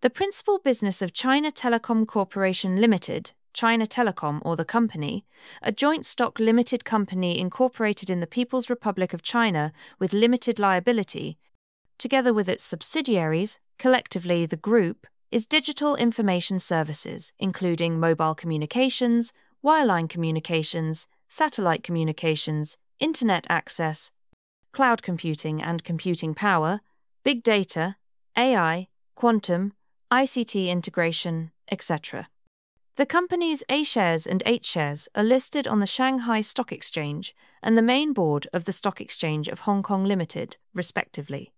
The principal business of China Telecom Corporation Limited, China Telecom or the company, a joint stock limited company incorporated in the People's Republic of China with limited liability, together with its subsidiaries, collectively the group, is digital information services, including mobile communications, wireline communications, satellite communications, internet access, cloud computing and computing power, big data, AI, quantum, ICT integration, etc. The company's A shares and H shares are listed on the Shanghai Stock Exchange and the main board of the Stock Exchange of Hong Kong Limited, respectively.